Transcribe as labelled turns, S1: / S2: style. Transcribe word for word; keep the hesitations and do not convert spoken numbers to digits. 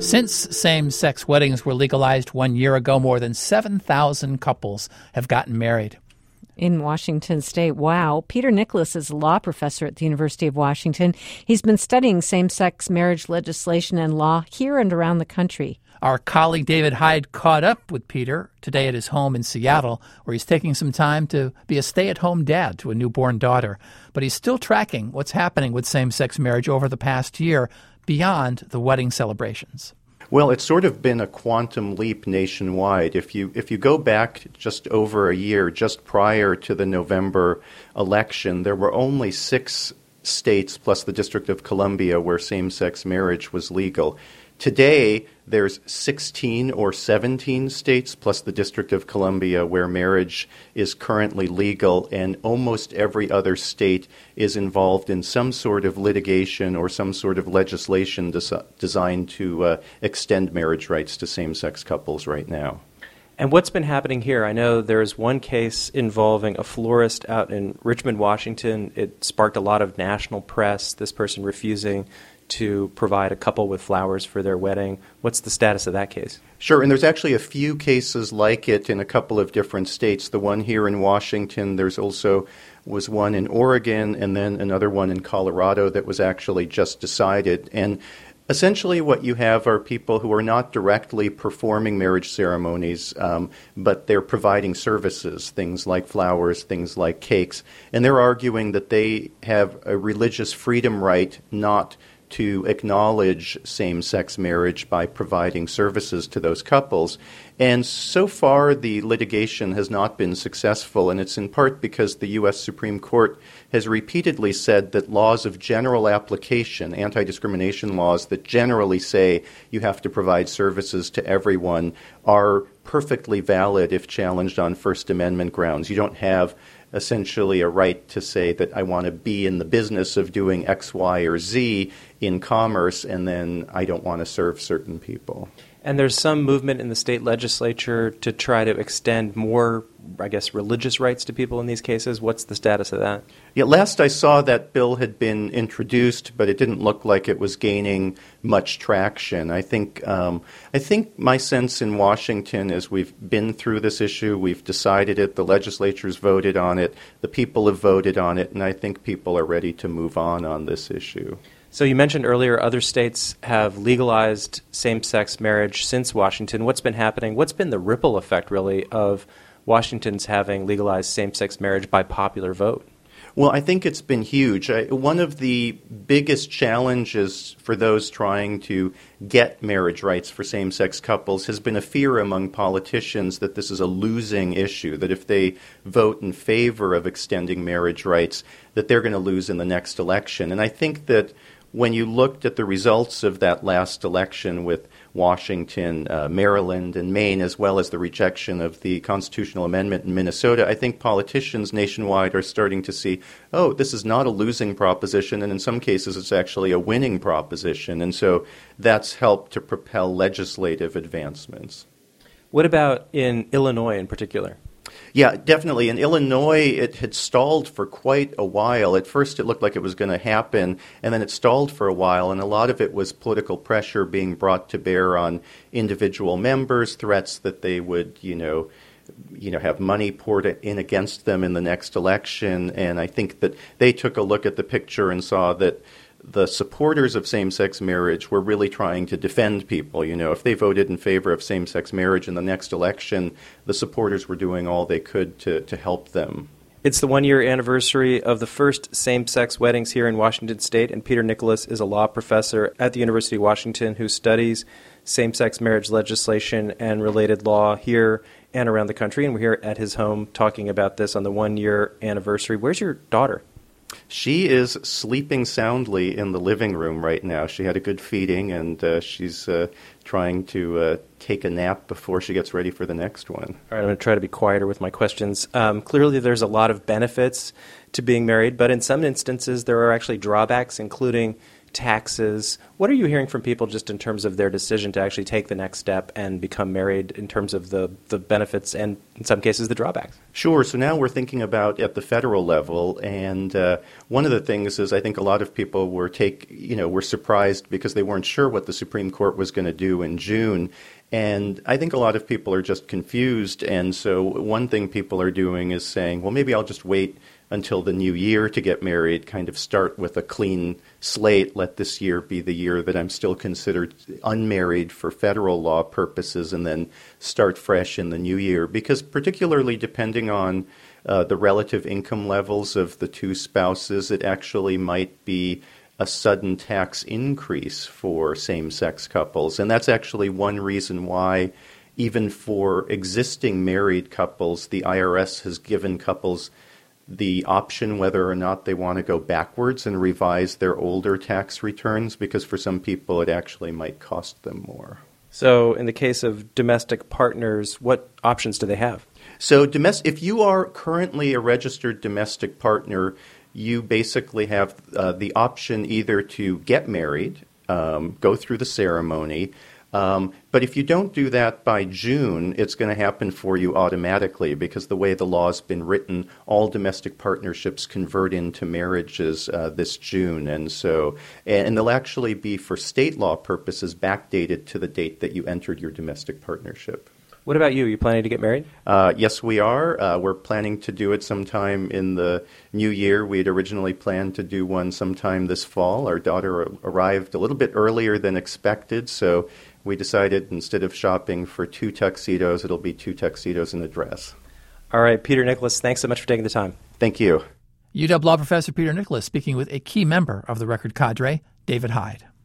S1: Since same-sex weddings were legalized one year ago, more than seven thousand couples have gotten married.
S2: In Washington State. Wow. Peter Nicholas is a law professor at the University of Washington. He's been studying same-sex marriage legislation and law here and around the country.
S1: Our colleague David Hyde caught up with Peter today at his home in Seattle, where he's taking some time to be a stay-at-home dad to a newborn daughter. But he's still tracking what's happening with same-sex marriage over the past year beyond the wedding celebrations.
S3: Well, it's sort of been a quantum leap nationwide. If you if you go back just over a year, just prior to the November election, there were only six states plus the District of Columbia where same-sex marriage was legal. Today, there's sixteen or seventeen states plus the District of Columbia where marriage is currently legal, and almost every other state is involved in some sort of litigation or some sort of legislation des- designed to uh, extend marriage rights to same-sex couples right now.
S4: And what's been happening here? I know there's one case involving a florist out in Richmond, Washington. It sparked a lot of national press, this person refusing to provide a couple with flowers for their wedding. What's the status of that case?
S3: Sure, and there's actually a few cases like it in a couple of different states. The one here in Washington, there's also was one in Oregon, and then another one in Colorado that was actually just decided. And essentially what you have are people who are not directly performing marriage ceremonies, um, but they're providing services, things like flowers, things like cakes. And they're arguing that they have a religious freedom right not to acknowledge same-sex marriage by providing services to those couples. And so far, the litigation has not been successful, and it's in part because the U S Supreme Court has repeatedly said that laws of general application, anti-discrimination laws that generally say you have to provide services to everyone, are perfectly valid if challenged on First Amendment grounds. You don't have essentially a right to say that I want to be in the business of doing X, Y, or Z in commerce, and then I don't want to serve certain people.
S4: And there's some movement in the state legislature to try to extend more, I guess, religious rights to people in these cases. What's the status of that?
S3: Yeah, last I saw that bill had been introduced, but it didn't look like it was gaining much traction. I think um, I think my sense in Washington is we've been through this issue, we've decided it, the legislature's voted on it, the people have voted on it, and I think people are ready to move on on this issue.
S4: So you mentioned earlier other states have legalized same-sex marriage since Washington. What's been happening? What's been the ripple effect, really, of Washington's having legalized same-sex marriage by popular vote?
S3: Well, I think it's been huge. I, one of the biggest challenges for those trying to get marriage rights for same-sex couples has been a fear among politicians that this is a losing issue, that if they vote in favor of extending marriage rights, that they're going to lose in the next election. And I think that when you looked at the results of that last election with Washington, uh, Maryland, and Maine, as well as the rejection of the constitutional amendment in Minnesota, I think politicians nationwide are starting to see, oh, this is not a losing proposition, and in some cases it's actually a winning proposition. And so that's helped to propel legislative advancements.
S4: What about in Illinois in particular?
S3: Yeah, definitely. In Illinois, it had stalled for quite a while. At first, it looked like it was going to happen, and then it stalled for a while, and a lot of it was political pressure being brought to bear on individual members, threats that they would, you know, you know, have money poured in against them in the next election. And I think that they took a look at the picture and saw that the supporters of same-sex marriage were really trying to defend people. You know, if they voted in favor of same-sex marriage in the next election, the supporters were doing all they could to, to help them.
S4: It's the one-year anniversary of the first same-sex weddings here in Washington State, and Peter Nicholas is a law professor at the University of Washington who studies same-sex marriage legislation and related law here and around the country, and we're here at his home talking about this on the one-year anniversary. Where's your daughter?
S3: She is sleeping soundly in the living room right now. She had a good feeding, and uh, she's uh, trying to uh, take a nap before she gets ready for the next one.
S4: All right, I'm going to try to be quieter with my questions. Um, clearly, there's a lot of benefits to being married, but in some instances, there are actually drawbacks, including taxes. What are you hearing from people just in terms of their decision to actually take the next step and become married in terms of the, the benefits and, in some cases, the drawbacks?
S3: Sure. So now we're thinking about at the federal level, and uh, one of the things is I think a lot of people were take you know were surprised because they weren't sure what the Supreme Court was going to do in June. And I think a lot of people are just confused. And so one thing people are doing is saying, well, maybe I'll just wait until the new year to get married, kind of start with a clean slate. Let this year be the year that I'm still considered unmarried for federal law purposes, and then start fresh in the new year. Because particularly depending on uh, the relative income levels of the two spouses, it actually might be a sudden tax increase for same-sex couples. And that's actually one reason why even for existing married couples, the I R S has given couples the option whether or not they want to go backwards and revise their older tax returns, because for some people it actually might cost them more.
S4: So in the case of domestic partners, what options do they have?
S3: So domest- if you are currently a registered domestic partner, you basically have uh, the option either to get married, um, go through the ceremony, Um, but if you don't do that by June, it's going to happen for you automatically, because the way the law's been written, all domestic partnerships convert into marriages uh, this June. And so, and they'll actually be, for state law purposes, backdated to the date that you entered your domestic partnership.
S4: What about you? Are you planning to get married?
S3: Uh, yes, we are. Uh, we're planning to do it sometime in the new year. We had originally planned to do one sometime this fall. Our daughter arrived a little bit earlier than expected, so we decided instead of shopping for two tuxedos, it'll be two tuxedos and a dress.
S4: All right, Peter Nicholas, thanks so much for taking the time.
S3: Thank you.
S1: U W Law professor Peter Nicholas speaking with a key member of the record cadre, David Hyde.